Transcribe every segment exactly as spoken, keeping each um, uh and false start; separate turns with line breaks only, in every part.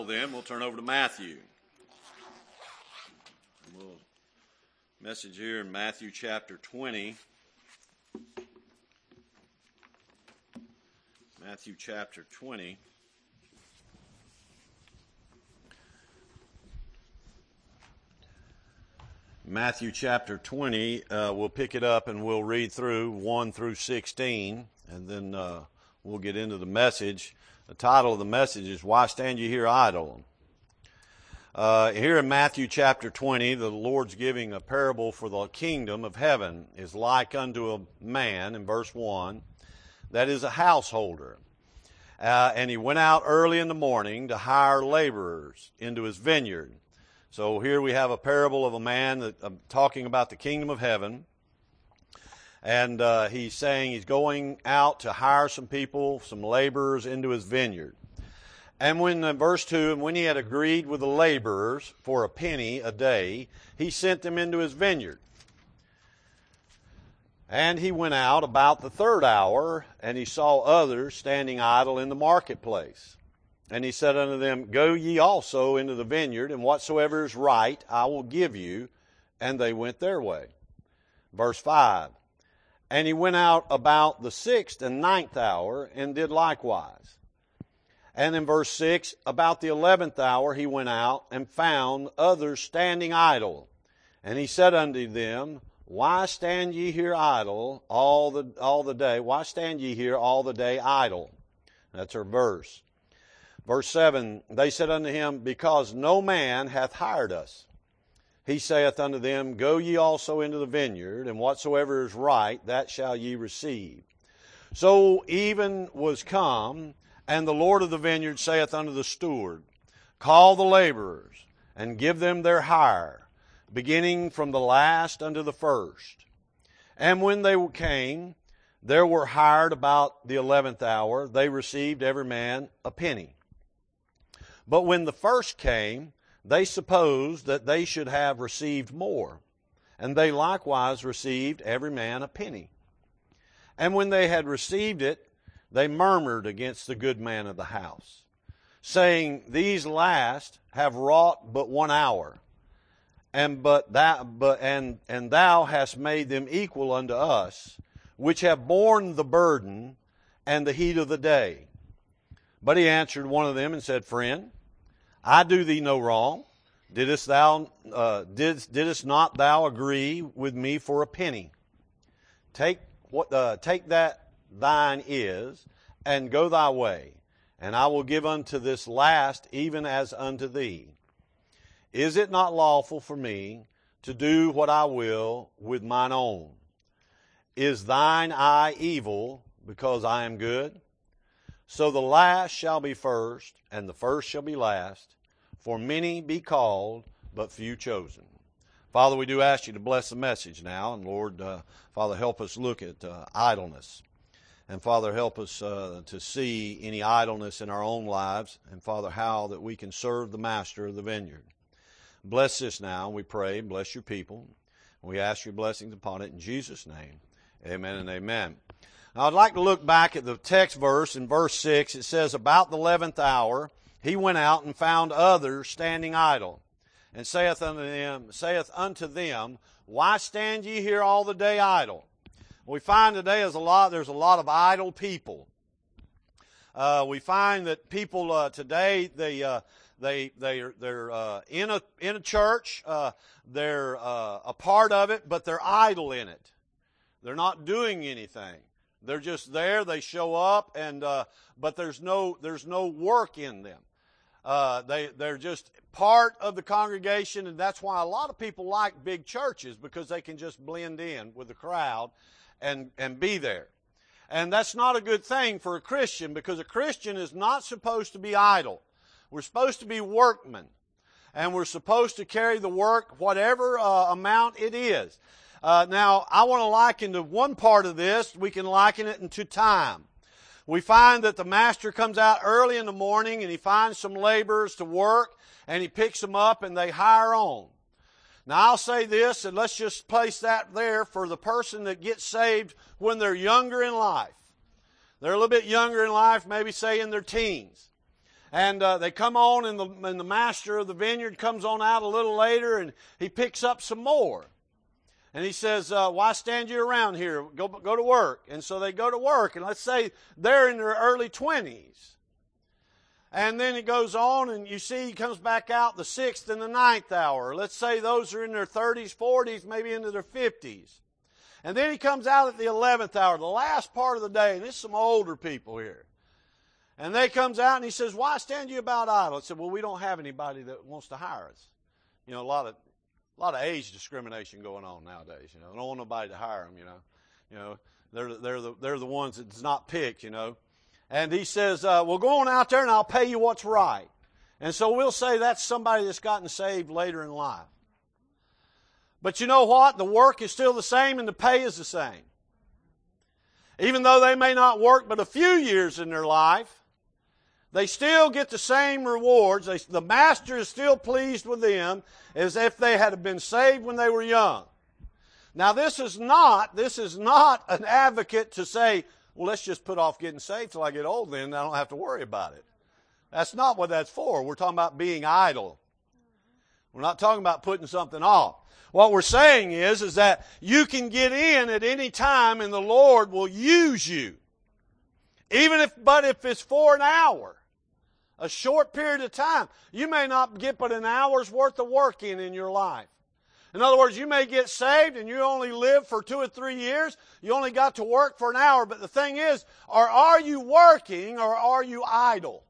Then we'll turn over to Matthew. We'll message here in Matthew chapter twenty. Matthew chapter twenty. Matthew chapter twenty, uh, we'll pick it up and we'll read through one through sixteen, and then uh, we'll get into the message. The title of the message is, Why Stand You Here Idle? Uh, here in Matthew chapter twenty, the Lord's giving a parable for the kingdom of heaven is like unto a man, in verse one, that is a householder. Uh, and he went out early in the morning to hire laborers into his vineyard. So here we have a parable of a man that, uh, talking about the kingdom of heaven. And uh, he's saying he's going out to hire some people, some laborers into his vineyard. And when, uh, verse two, and when he had agreed with the laborers for a penny a day, he sent them into his vineyard. And he went out about the third hour, and he saw others standing idle in the marketplace. And he said unto them, Go ye also into the vineyard, and whatsoever is right I will give you. And they went their way. Verse five. And he went out about the sixth and ninth hour, and did likewise. And in verse six, about the eleventh hour he went out, and found others standing idle. And he said unto them, Why stand ye here idle all the all the day? Why stand ye here all the day idle? That's our verse. Verse seven, they said unto him, Because no man hath hired us. He saith unto them, Go ye also into the vineyard, and whatsoever is right, that shall ye receive. So even was come, and the Lord of the vineyard saith unto the steward, Call the laborers, and give them their hire, beginning from the last unto the first. And when they came, there were hired about the eleventh hour, they received every man a penny. But when the first came, they supposed that they should have received more, and they likewise received every man a penny. And when they had received it, they murmured against the good man of the house, saying, These last have wrought but one hour, and but thou, but and and thou hast made them equal unto us, which have borne the burden and the heat of the day. But he answered one of them and said, Friend, I do thee no wrong. Didst thou, uh, didst, didst not thou agree with me for a penny? Take what, uh, take that thine is, and go thy way, and I will give unto this last even as unto thee. Is it not lawful for me to do what I will with mine own? Is thine eye evil because I am good? So the last shall be first, and the first shall be last. For many be called, but few chosen. Father, we do ask you to bless the message now. And Lord, uh, Father, help us look at uh, idleness. And Father, help us uh, to see any idleness in our own lives. And Father, how that we can serve the master of the vineyard. Bless this now, we pray. Bless your people. We ask your blessings upon it in Jesus' name. Amen and amen. Now, I'd like to look back at the text verse in verse six. It says, About the eleventh hour, he went out and found others standing idle, and saith unto them, saith unto them, Why stand ye here all the day idle? We find today is a lot. There's a lot of idle people. Uh, we find that people uh, today they uh, they they are they're uh, in a in a church. Uh, they're uh, a part of it, but they're idle in it. They're not doing anything. They're just there. They show up, and uh, but there's no there's no work in them. Uh, they they're just part of the congregation, and that's why a lot of people like big churches, because they can just blend in with the crowd, and and be there. And that's not a good thing for a Christian, because a Christian is not supposed to be idle. We're supposed to be workmen, and we're supposed to carry the work, whatever uh, amount it is. Uh, now, I want to liken to one part of this. We can liken it into time. We find that the master comes out early in the morning, and he finds some laborers to work, and he picks them up, and they hire on. Now, I'll say this, and let's just place that there for the person that gets saved when they're younger in life. They're a little bit younger in life, maybe say in their teens. And uh, they come on, and the, and the master of the vineyard comes on out a little later, and he picks up some more. And he says, uh, why stand you around here? Go, go to work. And so they go to work, and let's say they're in their early twenties. And then it goes on, and you see he comes back out the sixth and the ninth hour. Let's say those are in their thirties, forties, maybe into their fifties. And then he comes out at the eleventh hour, the last part of the day, and this is some older people here. And they comes out, and he says, why stand you about idle? I said, well, we don't have anybody that wants to hire us. You know, a lot of a lot of age discrimination going on nowadays. You know, I don't want nobody to hire them. You know, you know, they're they're the they're the ones that's not picked. You know, and he says, uh, well, go on out there, and I'll pay you what's right. And so we'll say that's somebody that's gotten saved later in life. But you know what? The work is still the same, and the pay is the same. Even though they may not work but a few years in their life, they still get the same rewards. They, the master is still pleased with them as if they had been saved when they were young. Now this is not, this is not an advocate to say, well, let's just put off getting saved till I get old, then I don't have to worry about it. That's not what that's for. We're talking about being idle. We're not talking about putting something off. What we're saying is, is that you can get in at any time and the Lord will use you. Even if, but if it's for an hour, a short period of time, you may not get but an hour's worth of work in in your life. In other words, you may get saved and you only live for two or three years. You only got to work for an hour. But the thing is, or are you working or are you idle?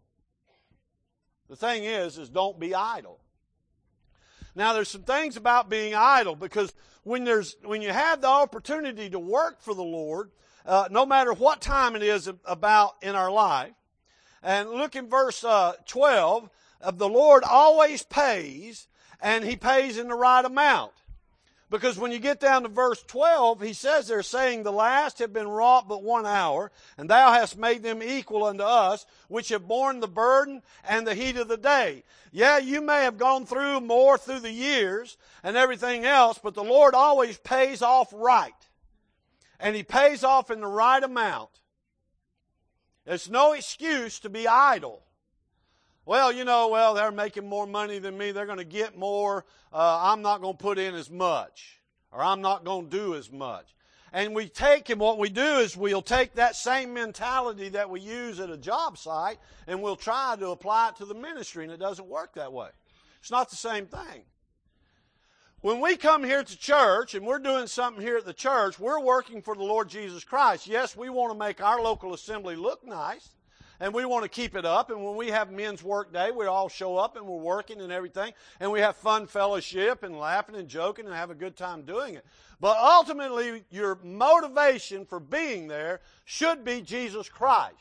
The thing is, is don't be idle. Now, there's some things about being idle, because when there's when you have the opportunity to work for the Lord, uh, no matter what time it is about in our life, and look in verse uh, twelve, uh, the Lord always pays, and He pays in the right amount. Because when you get down to verse twelve, he says there, saying, the last have been wrought but one hour, and thou hast made them equal unto us, which have borne the burden and the heat of the day. Yeah, you may have gone through more through the years and everything else, but the Lord always pays off right. And He pays off in the right amount. There's no excuse to be idle. Well, you know, well, they're making more money than me. They're going to get more. Uh, I'm not going to put in as much. Or I'm not going to do as much. And we take, and what we do is we'll take that same mentality that we use at a job site, and we'll try to apply it to the ministry, and it doesn't work that way. It's not the same thing. When we come here to church, and we're doing something here at the church, we're working for the Lord Jesus Christ. Yes, we want to make our local assembly look nice. And we want to keep it up. And when we have men's work day, we all show up and we're working and everything. And we have fun fellowship and laughing and joking and have a good time doing it. But ultimately, your motivation for being there should be Jesus Christ.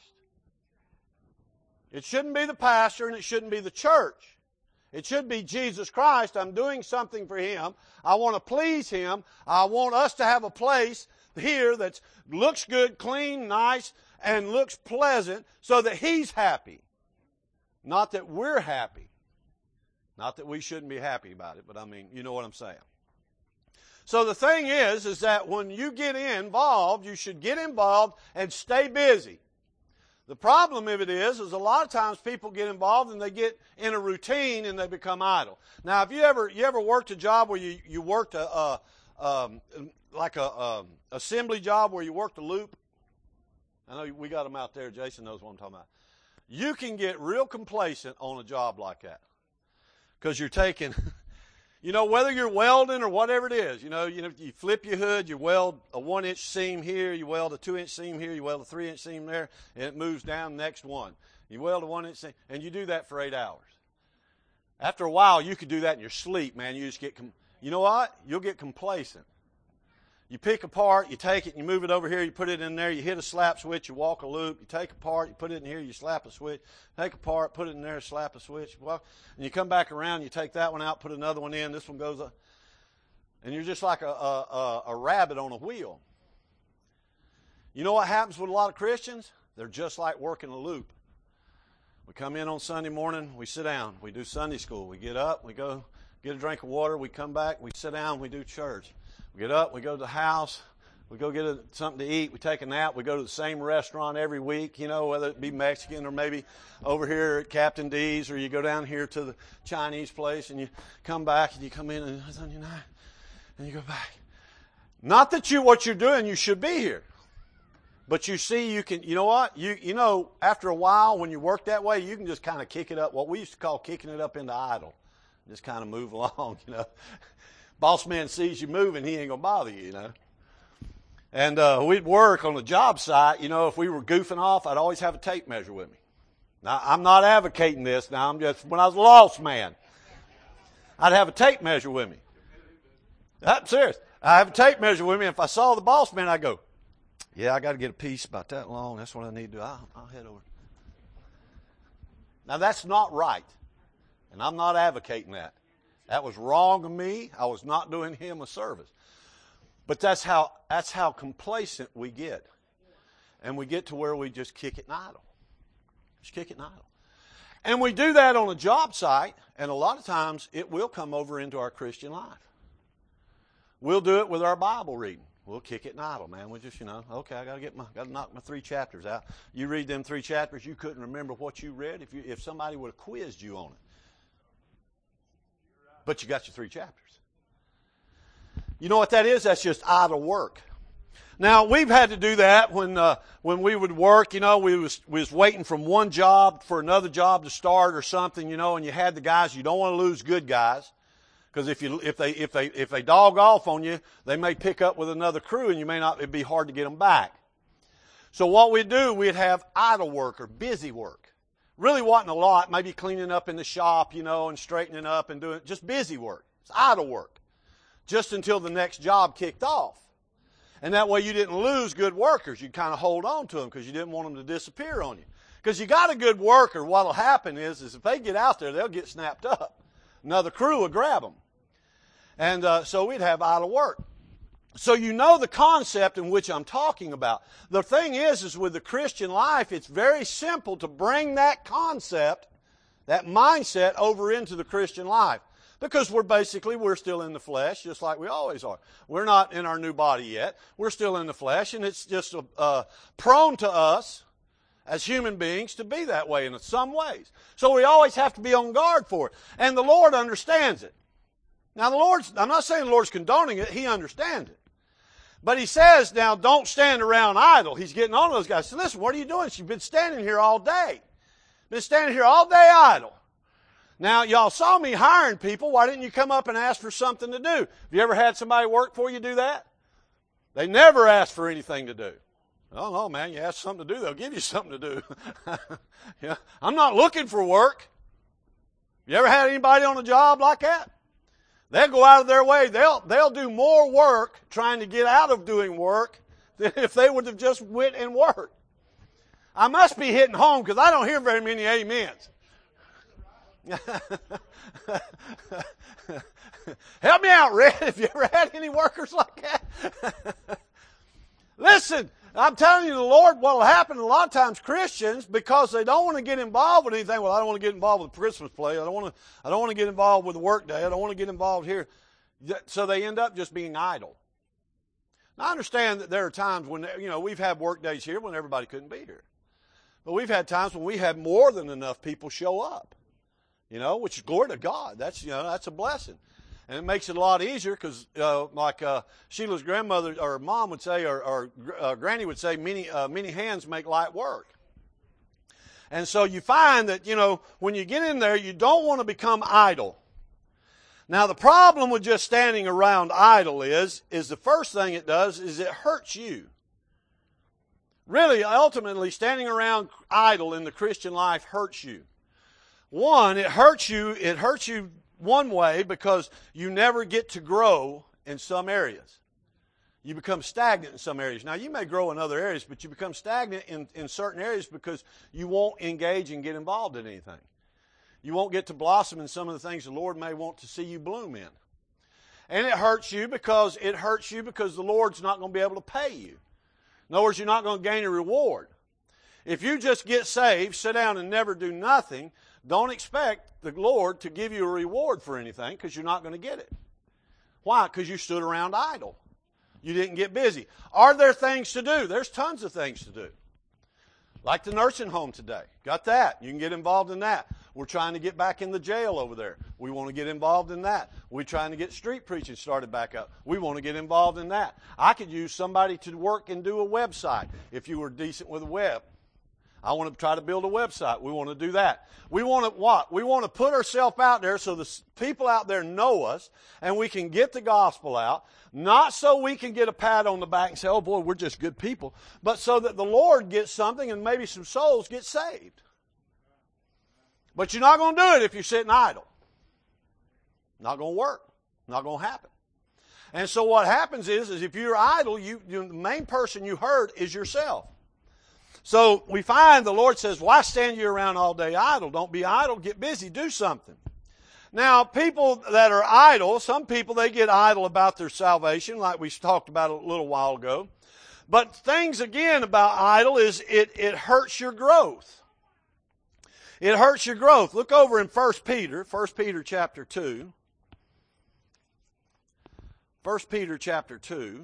It shouldn't be the pastor and it shouldn't be the church. It should be Jesus Christ. I'm doing something for Him. I want to please Him. I want us to have a place here that looks good, clean, nice, and looks pleasant so that He's happy. Not that we're happy. Not that we shouldn't be happy about it, but I mean, you know what I'm saying. So the thing is, is that when you get involved, you should get involved and stay busy. The problem of it is, is a lot of times people get involved and they get in a routine and they become idle. Now, have you ever you ever worked a job where you, you worked a, a um, like a um, assembly job where you worked a loop? I know we got them out there. Jason knows what I'm talking about. You can get real complacent on a job like that because you're taking, you know, whether you're welding or whatever it is, you know, you know, you flip your hood, you weld a one-inch seam here, you weld a two-inch seam here, you weld a three-inch seam there, and it moves down the next one. You weld a one-inch seam, and you do that for eight hours. After a while, you could do that in your sleep, man. You just get, com- you know what? You'll get complacent. You pick apart, you take it, you move it over here, you put it in there, you hit a slap switch, you walk a loop, you take apart, you put it in here, you slap a switch, take apart, put it in there, slap a switch, walk, and you come back around, you take that one out, put another one in, this one goes up, and you're just like a, a, a rabbit on a wheel. You know what happens with a lot of Christians? They're just like working a loop. We come in on Sunday morning, we sit down, we do Sunday school, we get up, we go get a drink of water, we come back, we sit down, we do church. We get up, we go to the house, We go get a, something to eat. We take a nap. We go to the same restaurant every week, you know, whether it be Mexican or maybe over here at Captain D's, or you go down here to the Chinese place and you come back and you come in and it's on your night and you go back. Not that you, what you're doing, you should be here. But you see, you can, you know what? You, you know, after a while when you work that way, you can just kind of kick it up, what we used to call kicking it up into idle. Just kind of move along, you know. Boss man sees you moving, he ain't going to bother you, you know. And uh, we'd work on the job site. You know, if we were goofing off, I'd always have a tape measure with me. Now, I'm not advocating this. Now, I'm just, when I was a lost man, I'd have a tape measure with me. I'm serious. I have a tape measure with me. If I saw the boss man, I'd go, yeah, I got to get a piece about that long. That's what I need to do. I'll, I'll head over. Now, that's not right. And I'm not advocating that. That was wrong of me. I was not doing him a service. But that's how that's how complacent we get. And we get to where we just kick it in idle. Just kick it in idle. And we do that on a job site, and a lot of times it will come over into our Christian life. We'll do it with our Bible reading. We'll kick it in idle, man. We just, you know, okay, I gotta get my gotta knock my three chapters out. You read them three chapters, you couldn't remember what you read if you if somebody would have quizzed you on it. But you got your three chapters. You know what that is? That's just idle work. Now, we've had to do that when uh, when we would work, you know, we was, we was waiting from one job for another job to start or something, you know, and you had the guys, you don't want to lose good guys. Because if you if they if they if they dog off on you, they may pick up with another crew and you may not, it'd be hard to get them back. So what we'd do, we'd have idle work or busy work. Really wasn't a lot, maybe cleaning up in the shop, you know, and straightening up and doing just busy work. It's idle work. Just until the next job kicked off. And that way you didn't lose good workers. You'd kind of hold on to them because you didn't want them to disappear on you. Because you got a good worker, what will happen is, is if they get out there, they'll get snapped up. Another crew will grab them. And uh, so we'd have idle work. So you know the concept in which I'm talking about. The thing is, is with the Christian life, it's very simple to bring that concept, that mindset over into the Christian life. Because we're basically, we're still in the flesh, just like we always are. We're not in our new body yet. We're still in the flesh, and it's just uh, prone to us as human beings to be that way in some ways. So we always have to be on guard for it. And the Lord understands it. Now the Lord's, I'm not saying the Lord's condoning it, He understands it. But He says, now don't stand around idle. He's getting on those guys. So listen, what are you doing? You've been standing here all day. Been standing here all day idle. Now, y'all saw me hiring people. Why didn't you come up and ask for something to do? Have you ever had somebody work for you do that? They never ask for anything to do. Oh, no, man, you ask something to do, they'll give you something to do. Yeah, I'm not looking for work. You ever had anybody on a job like that? They'll go out of their way. They'll, they'll do more work trying to get out of doing work than if they would have just went and worked. I must be hitting home because I don't hear very many amens. Help me out, Red. Have you ever had any workers like that? Listen, I'm telling you, the Lord, what will happen a lot of times, Christians, because they don't want to get involved with anything. Well, I don't want to get involved with the Christmas play. I don't want to. I don't want to get involved with the work day. I don't want to get involved here. So they end up just being idle. Now, I understand that there are times when, you know, we've had work days here when everybody couldn't be here, but we've had times when we had more than enough people show up. You know, which is glory to God. That's, you know, that's a blessing. And it makes it a lot easier because, uh, like uh, Sheila's grandmother or mom would say, or, or uh, granny would say, many, uh, many hands make light work. And so you find that, you know, when you get in there, you don't want to become idle. Now, the problem with just standing around idle is, is the first thing it does is it hurts you. Really, ultimately, standing around idle in the Christian life hurts you. One, it hurts you, it hurts you one way because you never get to grow in some areas. You become stagnant in some areas. Now, you may grow in other areas, but you become stagnant in, in certain areas because you won't engage and get involved in anything. You won't get to blossom in some of the things the Lord may want to see you bloom in. And it hurts you because it hurts you because the Lord's not going to be able to pay you. In other words, you're not going to gain a reward. If you just get saved, sit down and never do nothing, don't expect the Lord to give you a reward for anything because you're not going to get it. Why? Because you stood around idle. You didn't get busy. Are there things to do? There's tons of things to do. Like the nursing home today. Got that. You can get involved in that. We're trying to get back in the jail over there. We want to get involved in that. We're trying to get street preaching started back up. We want to get involved in that. I could use somebody to work and do a website if you were decent with a web. I want to try to build a website. We want to do that. We want to what? We want to put ourselves out there so the people out there know us and we can get the gospel out. Not so we can get a pat on the back and say, oh boy, we're just good people. But so that the Lord gets something and maybe some souls get saved. But you're not going to do it if you're sitting idle. Not going to work. Not going to happen. And so what happens is, is if you're idle, you, you the main person you hurt is yourself. So we find the Lord says, why stand you around all day idle? Don't be idle. Get busy. Do something. Now, people that are idle, some people, they get idle about their salvation, like we talked about a little while ago. But things, again, about idle is it, it hurts your growth. It hurts your growth. Look over in First Peter, First Peter chapter two. First Peter chapter two.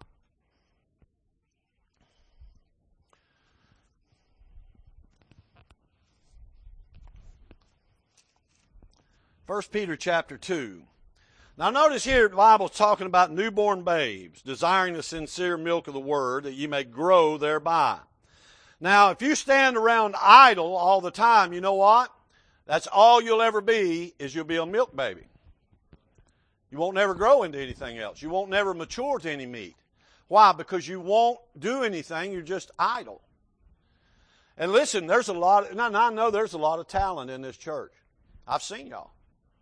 First Peter chapter two. Now notice here the Bible's talking about newborn babes, desiring the sincere milk of the word, that ye may grow thereby. Now, if you stand around idle all the time, you know what? That's all you'll ever be, is you'll be a milk baby. You won't never grow into anything else. You won't never mature to any meat. Why? Because you won't do anything. You're just idle. And listen, there's a lot, of, and I know there's a lot of talent in this church. I've seen y'all.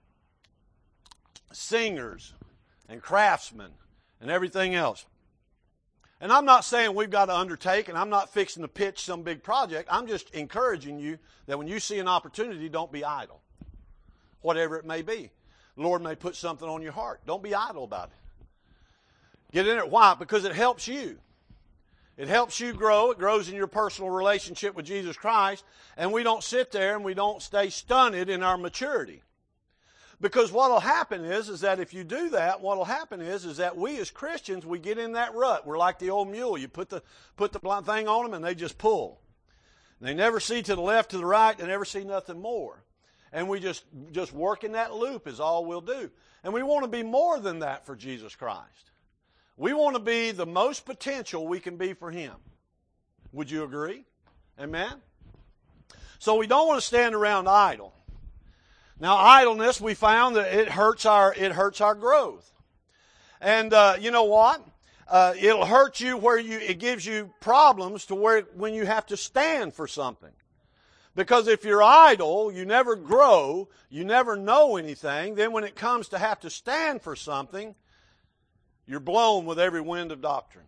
Singers and craftsmen and everything else. And I'm not saying we've got to undertake, and I'm not fixing to pitch some big project. I'm just encouraging you that when you see an opportunity, don't be idle. Whatever it may be. The Lord may put something on your heart. Don't be idle about it. Get in it. Why? Because it helps you. It helps you grow. It grows in your personal relationship with Jesus Christ. And we don't sit there and we don't stay stunted in our maturity. Because what will happen is, is that if you do that, what will happen is, is that we as Christians, we get in that rut. We're like the old mule. You put the, put the thing on them and they just pull. And they never see to the left, to the right. They never see nothing more. And we just, just work in that loop is all we'll do. And we want to be more than that for Jesus Christ. We want to be the most potential we can be for Him. Would you agree? Amen? So we don't want to stand around idle. Now, idleness, we found that it hurts our it hurts our growth, and uh, you know what? Uh, it'll hurt you where you it gives you problems to where when you have to stand for something, because if you're idle, you never grow, you never know anything. Then when it comes to have to stand for something, you're blown with every wind of doctrine.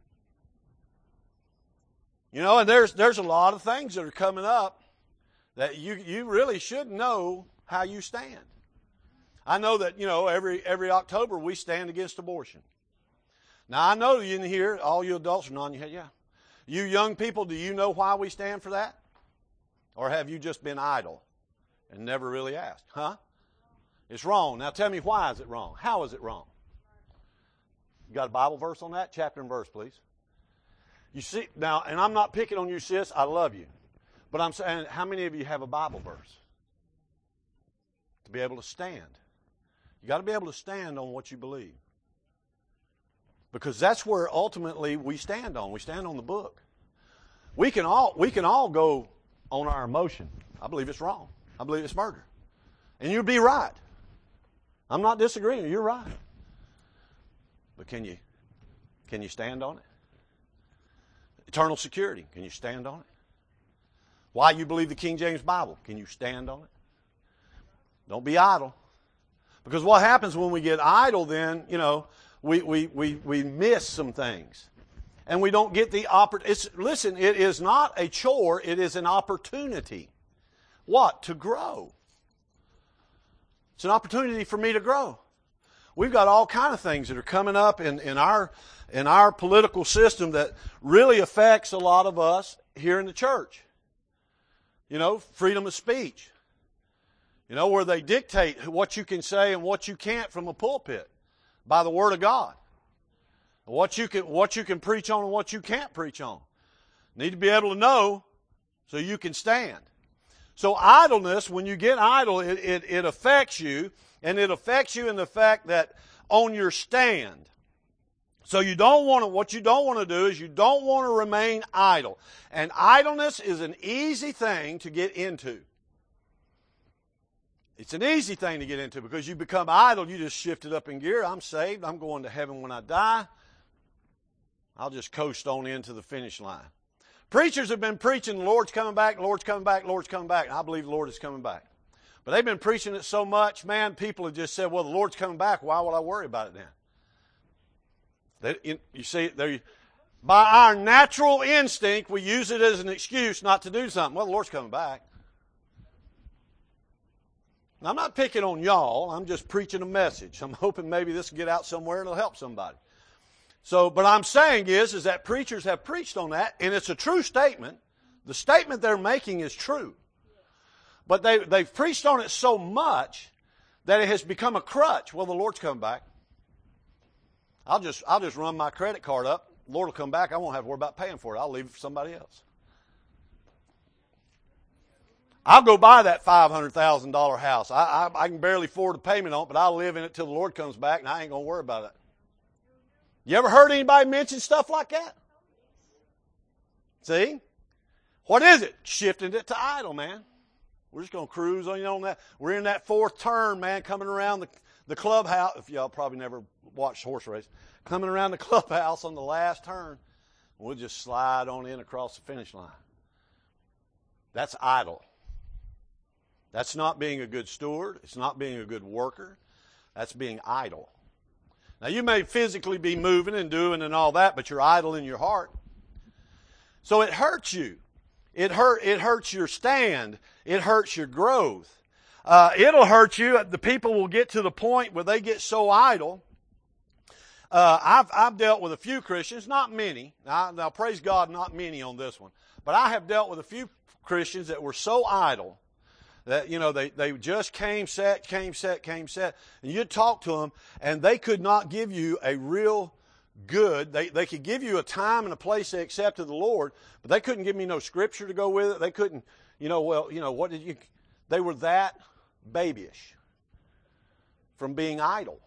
You know, and there's there's a lot of things that are coming up that you you really should know how you stand. I know that, you know, every every October we stand against abortion. Now, I know you in here, all you adults are nodding your head, yeah. You young people, do you know why we stand for that? Or have you just been idle and never really asked? Huh? It's wrong. Now, tell me, why is it wrong? How is it wrong? You got a Bible verse on that? Chapter and verse, please. You see, now, and I'm not picking on you, sis. I love you. But I'm saying, how many of you have a Bible verse? To be able to stand. You got to be able to stand on what you believe. Because that's where ultimately we stand on. We stand on the book. We can all we can all go on our emotion. I believe it's wrong. I believe it's murder. And you'd be right. I'm not disagreeing. You're right. But can you can you stand on it? Eternal security. Can you stand on it? Why you believe the King James Bible. Can you stand on it? Don't be idle. Because what happens when we get idle then, you know, we, we, we, we miss some things. And we don't get the opportunity. Listen, it is not a chore. It is an opportunity. What? To grow. It's an opportunity for me to grow. We've got all kind of things that are coming up in, in, our, in our political system that really affects a lot of us here in the church. You know, freedom of speech. You know, where they dictate what you can say and what you can't from a pulpit by the Word of God. What you can, what you can preach on and what you can't preach on. Need to be able to know so you can stand. So idleness, when you get idle, it, it, it affects you, and it affects you in the fact that on your stand. So you don't want to, what you don't want to do is you don't want to remain idle. And idleness is an easy thing to get into. It's an easy thing to get into because you become idle, you just shift it up in gear. I'm saved, I'm going to heaven when I die. I'll just coast on into the finish line. Preachers have been preaching, the Lord's coming back, the Lord's coming back, the Lord's coming back. And I believe the Lord is coming back. But they've been preaching it so much, man, people have just said, well, the Lord's coming back. Why would I worry about it then? They, you see, by our natural instinct, we use it as an excuse not to do something. Well, the Lord's coming back. Now, I'm not picking on y'all. I'm just preaching a message. I'm hoping maybe this will get out somewhere and it'll help somebody. So, but I'm saying is, is that preachers have preached on that, and it's a true statement. The statement they're making is true. But they, they've preached on it so much that it has become a crutch. Well, the Lord's coming back. I'll just, I'll just run my credit card up. The Lord will come back. I won't have to worry about paying for it. I'll leave it for somebody else. I'll go buy that five hundred thousand dollars house. I, I, I can barely afford a payment on it, but I'll live in it till the Lord comes back, and I ain't going to worry about it. You ever heard anybody mention stuff like that? See? What is it? Shifting it to idle, man. We're just going to cruise on, you know, on that. We're in that fourth turn, man, coming around the, the clubhouse. If y'all probably never watched horse race. Coming around the clubhouse on the last turn. We'll just slide on in across the finish line. That's idle. That's not being a good steward. It's not being a good worker. That's being idle. Now, you may physically be moving and doing and all that, but you're idle in your heart. So it hurts you. It hurt. It hurts your stand. It hurts your growth. Uh, it'll hurt you. The people will get to the point where they get so idle. Uh, I've, I've dealt with a few Christians, not many. Now, now, praise God, not many on this one. But I have dealt with a few Christians that were so idle that, you know, they, they just came set, came set, came set. And you'd talk to them, and they could not give you a real good. They, they could give you a time and a place they accepted the Lord, but they couldn't give me no scripture to go with it. They couldn't, you know, well, you know, what did you, they were that babyish from being idle.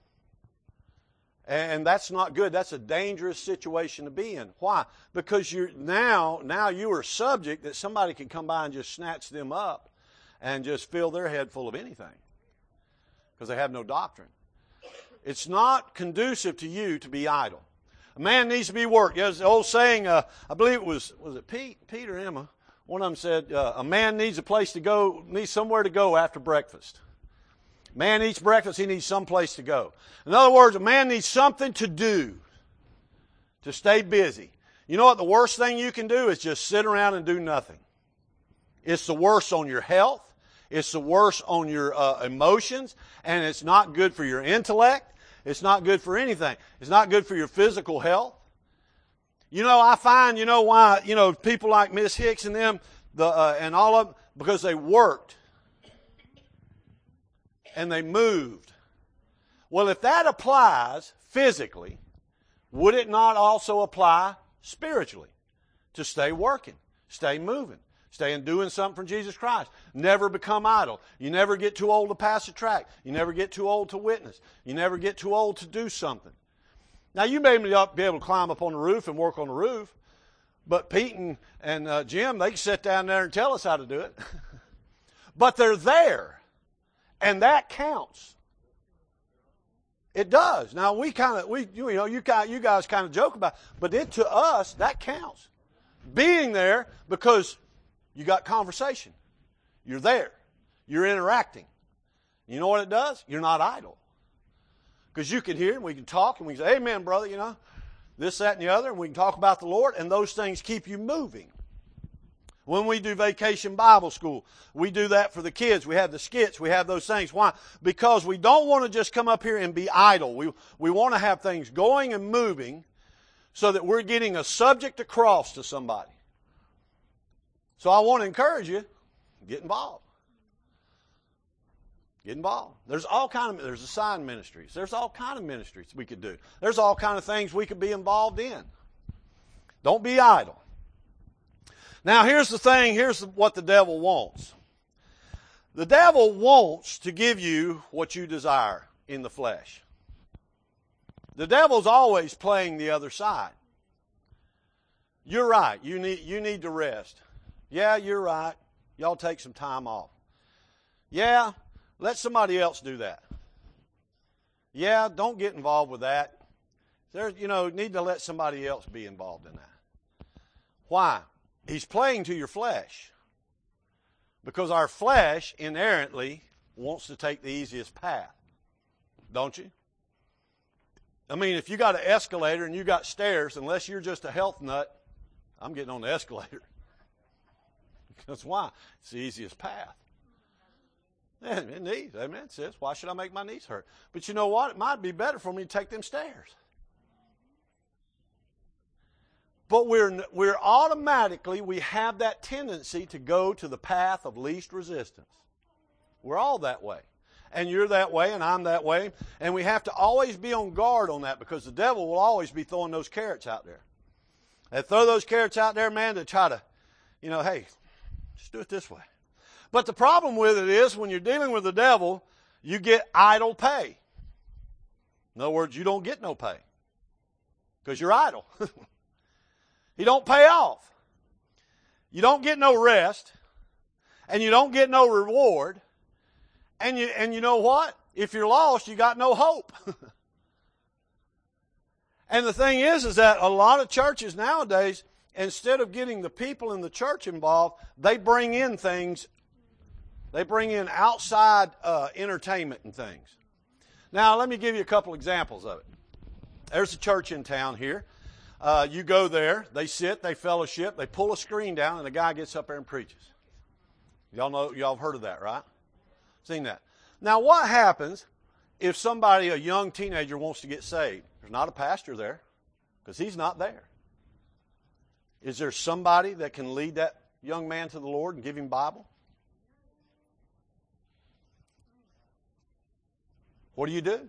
And that's not good. That's a dangerous situation to be in. Why? Because you're now, now you are subject that somebody can come by and just snatch them up and just fill their head full of anything because they have no doctrine. It's not conducive to you to be idle. A man needs to be worked. There's the old saying, uh, I believe it was, was it Pete, Pete or Emma? One of them said, uh, a man needs a place to go, needs somewhere to go after breakfast. Man eats breakfast, he needs some place to go. In other words, a man needs something to do to stay busy. You know what the worst thing you can do is just sit around and do nothing. It's the worst on your health. It's the worst on your uh, emotions. And it's not good for your intellect. It's not good for anything. It's not good for your physical health. You know, I find, you know why, you know, people like Miss Hicks and them, the uh, and all of them, because they worked. And they moved. Well, if that applies physically, would it not also apply spiritually? To stay working, stay moving, stay and doing something for Jesus Christ. Never become idle. You never get too old to pass a tract. You never get too old to witness. You never get too old to do something. Now, you may be able to climb up on the roof and work on the roof, but Pete and, and uh, Jim, they can sit down there and tell us how to do it. But they're there. And that counts. It does. Now we kind of we you know you guys you guys kind of joke about, it, but it to us that counts. Being there because you got conversation. You're there. You're interacting. You know what it does? You're not idle. Because you can hear and we can talk and we can say, "Amen, brother," you know, this, that, and the other, and we can talk about the Lord, and those things keep you moving. When we do Vacation Bible School, we do that for the kids. We have the skits. We have those things. Why? Because we don't want to just come up here and be idle. We, we want to have things going and moving so that we're getting a subject across to somebody. So I want to encourage you, get involved. Get involved. There's all kind of, there's assigned ministries. There's all kind of ministries we could do. There's all kind of things we could be involved in. Don't be idle. Now here's the thing, here's what the devil wants. The devil wants to give you what you desire in the flesh. The devil's always playing the other side. You're right, you need, you need to rest. Yeah, you're right. Y'all take some time off. Yeah, let somebody else do that. Yeah, don't get involved with that. There, you know, need to let somebody else be involved in that. Why? He's playing to your flesh. Because our flesh inherently wants to take the easiest path. Don't you? I mean, if you got an escalator and you got stairs, unless you're just a health nut, I'm getting on the escalator. That's why. It's the easiest path. And knees, amen, sis. Why should I make my knees hurt? But you know what? It might be better for me to take them stairs. But we're, we're automatically, we have that tendency to go to the path of least resistance. We're all that way. And you're that way, and I'm that way. And we have to always be on guard on that, because the devil will always be throwing those carrots out there. They throw those carrots out there, man, to try to, you know, hey, just do it this way. But the problem with it is, when you're dealing with the devil, you get idle pay. In other words, you don't get no pay. Because you're idle. You don't pay off. You don't get no rest. And you don't get no reward. And you, and you know what? If you're lost, you got no hope. And the thing is, is that a lot of churches nowadays, instead of getting the people in the church involved, they bring in things, they bring in outside uh, entertainment and things. Now, let me give you a couple examples of it. There's a church in town here. Uh, you go there, they sit, they fellowship, they pull a screen down, and a guy gets up there and preaches. Y'all know, y'all have heard of that, right? Seen that. Now, what happens if somebody, a young teenager, wants to get saved? There's not a pastor there, because he's not there. Is there somebody that can lead that young man to the Lord and give him Bible? What do you do?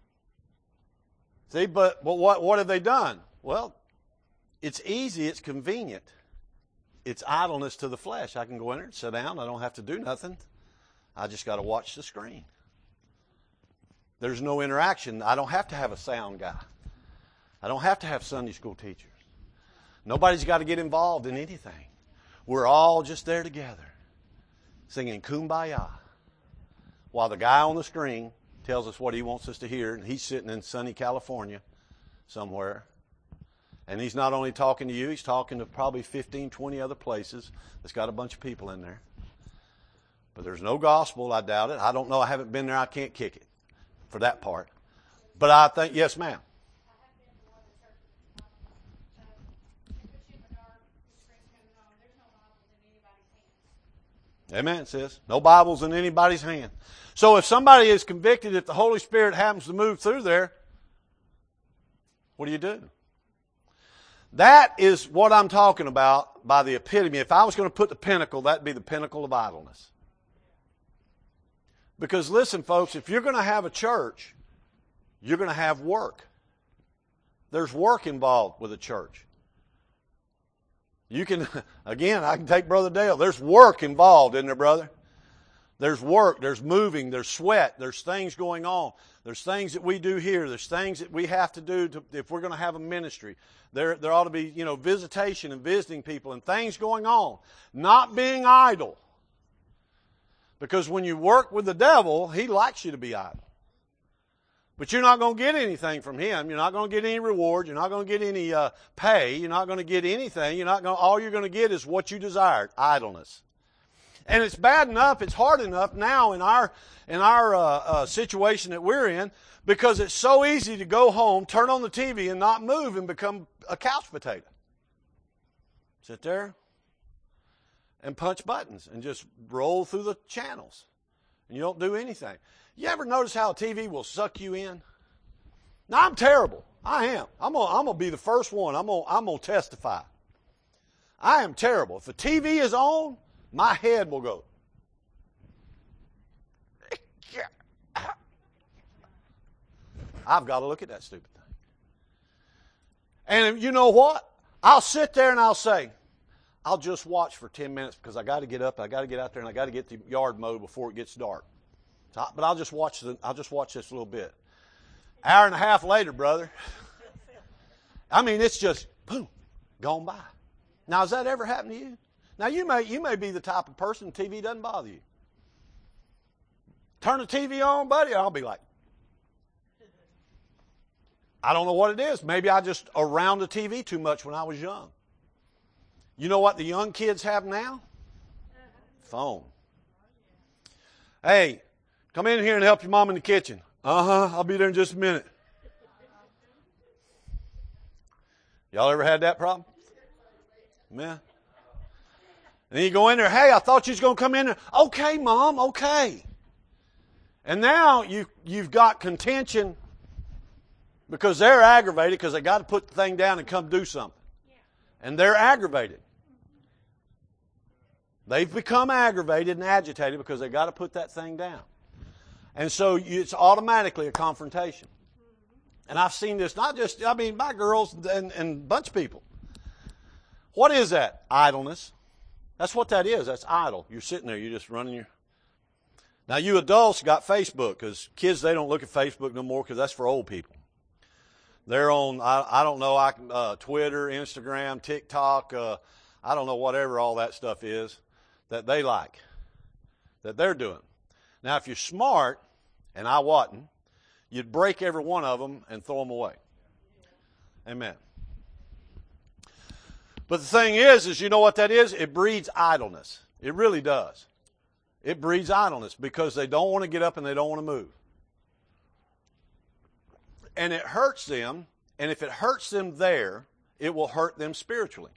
See, but, but what, what have they done? Well, it's easy, it's convenient. It's idleness to the flesh. I can go in there and sit down. I don't have to do nothing. I just got to watch the screen. There's no interaction. I don't have to have a sound guy. I don't have to have Sunday school teachers. Nobody's got to get involved in anything. We're all just there together, singing Kumbaya, while the guy on the screen tells us what he wants us to hear, and he's sitting in sunny California somewhere. And he's not only talking to you, he's talking to probably fifteen, twenty other places that's got a bunch of people in there. But there's no gospel, I doubt it. I don't know, I haven't been there, I can't kick it for that part. But I think, yes, ma'am. Amen, sis. No Bibles in anybody's hand. So if somebody is convicted, if the Holy Spirit happens to move through there, what do you do? That is what I'm talking about by the epitome. If I was going to put the pinnacle, that'd be the pinnacle of idleness. Because listen, folks, if you're going to have a church, you're going to have work. There's work involved with a church. You can, again, I can take Brother Dale. There's work involved, isn't there, brother? There's work, there's moving, there's sweat, there's things going on. There's things that we do here. There's things that we have to do to, if we're going to have a ministry. There, there ought to be, you know, visitation and visiting people and things going on. Not being idle. Because when you work with the devil, he likes you to be idle. But you're not going to get anything from him. You're not going to get any reward. You're not going to get any uh, pay. You're not going to get anything. You're not going. All you're going to get is what you desired: idleness. And it's bad enough. It's hard enough now in our in our uh, uh, situation that we're in, because it's so easy to go home, turn on the T V, and not move and become a couch potato. Sit there and punch buttons and just roll through the channels, and you don't do anything. You ever notice how a T V will suck you in? Now, I'm terrible. I am. I'm gonna, I'm gonna be the first one. I'm gonna, I'm gonna testify. I am terrible. If the T V is on, my head will go. I've got to look at that stupid thing. And you know what? I'll sit there and I'll say, I'll just watch for ten minutes because I got to get up, I got to get out there, and I got to get the yard mowed before it gets dark. So, but I'll just watch the, I'll just watch this a little bit. Hour and a half later, brother. I mean, it's just boom, gone by. Now, has that ever happened to you? Now, you may you may be the type of person T V doesn't bother you. Turn the T V on, buddy, and I'll be like, I don't know what it is. Maybe I just around the T V too much when I was young. You know what the young kids have now? Phone. Hey, come in here and help your mom in the kitchen. Uh-huh, I'll be there in just a minute. Y'all ever had that problem? Yeah. And you go in there, hey, I thought you was going to come in there. Okay, Mom, okay. And now you, you've got contention because they're aggravated because they got to put the thing down and come do something. And they're aggravated. They've become aggravated and agitated because they've got to put that thing down. And so it's automatically a confrontation. And I've seen this, not just, I mean, my girls and, and a bunch of people. What is that? Idleness. That's what that is. That's idle. You're sitting there, you're just running your... Now, you adults got Facebook, because kids, they don't look at Facebook no more because that's for old people. They're on, I, I don't know, I, uh, Twitter, Instagram, TikTok, uh, I don't know, whatever all that stuff is that they like, that they're doing. Now, if you're smart, and I wasn't, you'd break every one of them and throw them away. Amen. But the thing is, is you know what that is? It breeds idleness. It really does. It breeds idleness because they don't want to get up and they don't want to move. And it hurts them, and if it hurts them there, it will hurt them spiritually.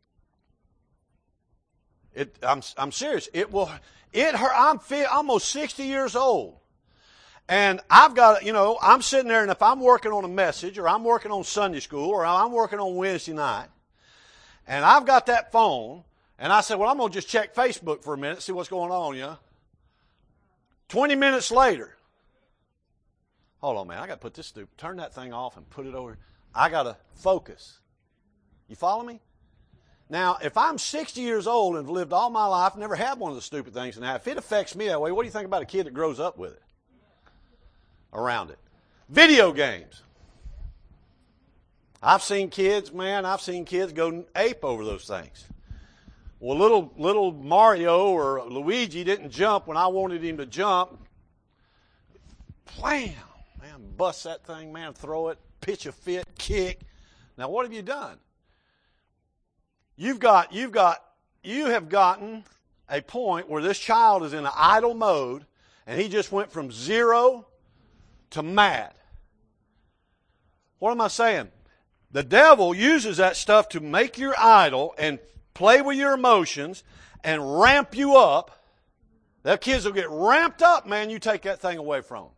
It, I'm, I'm serious. It will. It hurt. I'm almost sixty years old, and I've got, you know, I'm sitting there, and if I'm working on a message, or I'm working on Sunday school, or I'm working on Wednesday night, and I've got that phone, and I said, well, I'm gonna just check Facebook for a minute, see what's going on, you know. Twenty minutes later, hold on, man, I got to put this stupid, turn that thing off and put it over. I got to focus. You follow me? Now, if I'm sixty years old and have lived all my life, never had one of the stupid things, and now if it affects me that way, what do you think about a kid that grows up with it? Around it. Video games. I've seen kids, man, I've seen kids go ape over those things. Well, little little Mario or Luigi didn't jump when I wanted him to jump. Blam! Man, bust that thing, man, throw it, pitch a fit, kick. Now, what have you done? You've got, you've got, you have gotten a point where this child is in an idle mode, and he just went from zero to mad. What am I saying? The devil uses that stuff to make you idle and play with your emotions and ramp you up. Their kids will get ramped up, man, you take that thing away from them.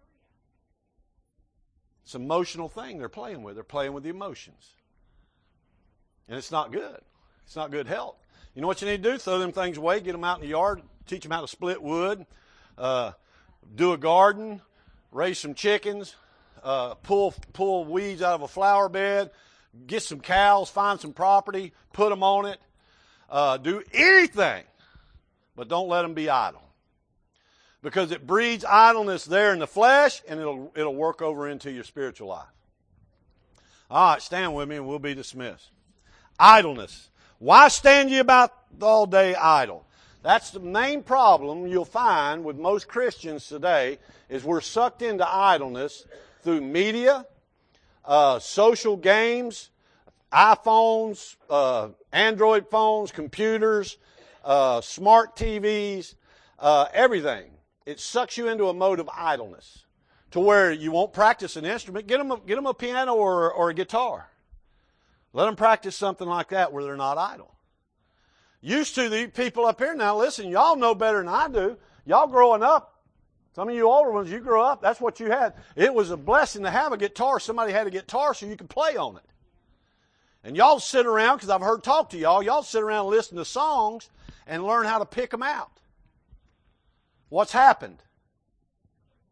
It's an emotional thing they're playing with. They're playing with the emotions. And it's not good. It's not good health. You know what you need to do? Throw them things away, get them out in the yard, teach them how to split wood, uh, do a garden, raise some chickens, uh, pull pull weeds out of a flower bed, get some cows, find some property, put them on it. Uh, do anything, but don't let them be idle. Because it breeds idleness there in the flesh, and it'll it'll work over into your spiritual life. All right, stand with me and we'll be dismissed. Idleness. Why stand ye about all day idle? That's the main problem you'll find with most Christians today, is we're sucked into idleness through media, uh, social games, iPhones, uh, Android phones, computers, uh, smart T Vs, uh, everything. It sucks you into a mode of idleness to where you won't practice an instrument. Get them a, get them a piano or, or a guitar. Let them practice something like that where they're not idle. Used to the people up here, now listen, y'all know better than I do. Y'all growing up, some of you older ones, you grew up, that's what you had. It was a blessing to have a guitar. Somebody had a guitar so you could play on it. And y'all sit around, because I've heard talk to y'all, y'all sit around and listen to songs and learn how to pick them out. What's happened?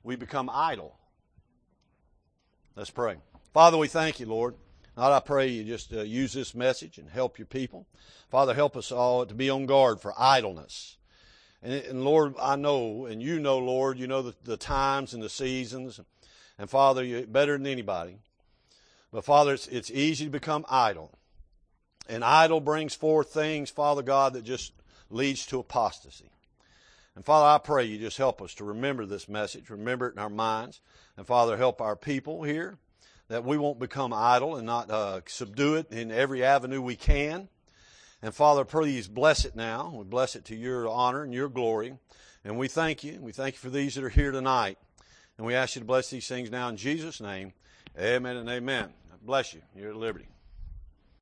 we become idle. Let's pray. Father, we thank you, Lord. God, I pray you just uh, use this message and help your people. Father, help us all to be on guard for idleness. And, and Lord, I know, and you know, Lord, you know the, the times and the seasons. And Father, you're better than anybody. But Father, it's, it's easy to become idle. And idle brings forth things, Father God, that just leads to apostasy. And Father, I pray you just help us to remember this message, remember it in our minds. And Father, help our people here, that we won't become idle and not uh, subdue it in every avenue we can. And Father, please bless it now. We bless it to your honor and your glory. And we thank you. We thank you for these that are here tonight. And we ask you to bless these things now in Jesus' name. Amen and amen. Bless you. You're at liberty.